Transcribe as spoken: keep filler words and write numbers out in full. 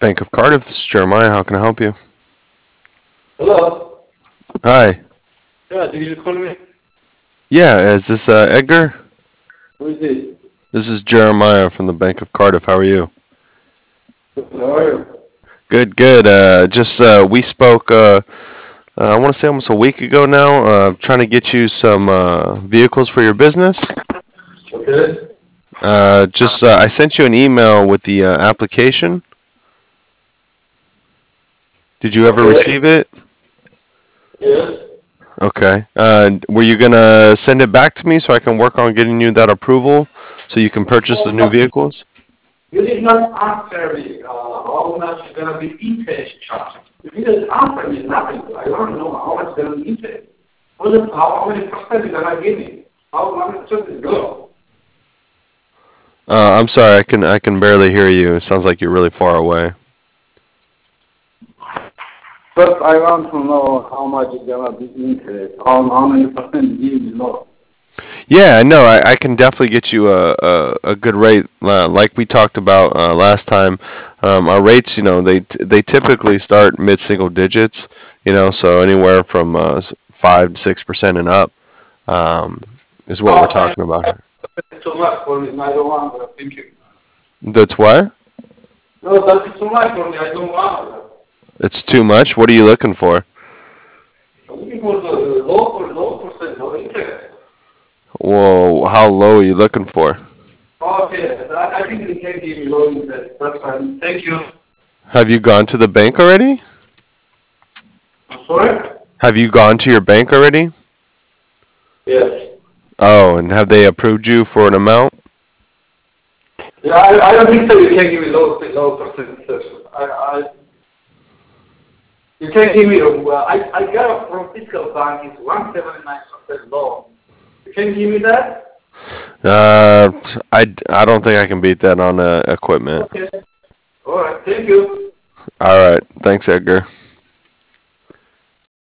Bank of Cardiff, this is Jeremiah. How can I help you? Hello? Hi. Yeah, did you call me? Yeah, is this uh, Edgar? Who is this? This is Jeremiah from the Bank of Cardiff. How are you? How are you? Good, good. Uh, just uh, we spoke. Uh, uh, I want to say almost a week ago now. Uh, trying to get you some uh, vehicles for your business. Okay. Uh, just uh, I sent you an email with the uh, application. Did you ever Okay. receive it? Yes. Okay. Uh, were you gonna send it back to me so I can work on getting you that approval so you can purchase the Oh, new but vehicles? you did not answer me. Uh, how much is going to be interest charge? You didn't answer me nothing. I don't know how much going to be interest. What is, how, how many percent is going to give me? How many percent is go? Uh, I'm sorry, I can I can barely hear you. It sounds like you're really far away. First, I want to know how much is going to be interest. How, how many percent give me loan? Yeah, no, I, I can definitely get you a a, a good rate. Uh, like we talked about uh, last time, um, our rates, you know, they t- they typically start mid single digits. You know, so anywhere from uh, s- five to six percent and up um, is what we're Oh, thank talking about here. you so much for me. I don't want that. Thank you. That's what? No, that's too much for me. I don't want that. It's too much. What are you looking for? I'm looking for the low, low percent, no interest. Whoa, how low are you looking for? Okay, I, I think we can give you low interest. That's fine. Thank you. Have you gone to the bank already? I'm sorry? Have you gone to your bank already? Yes. Oh, and have they approved you for an amount? Yeah, I, I don't think so. You can give me low, low percent. I, I, you can give me, a, well, I, I got from fiscal bank is one seventy nine percent loan. You can give me that? Uh, I, I don't think I can beat that on uh, equipment. Okay. All right. Thank you. All right. Thanks, Edgar.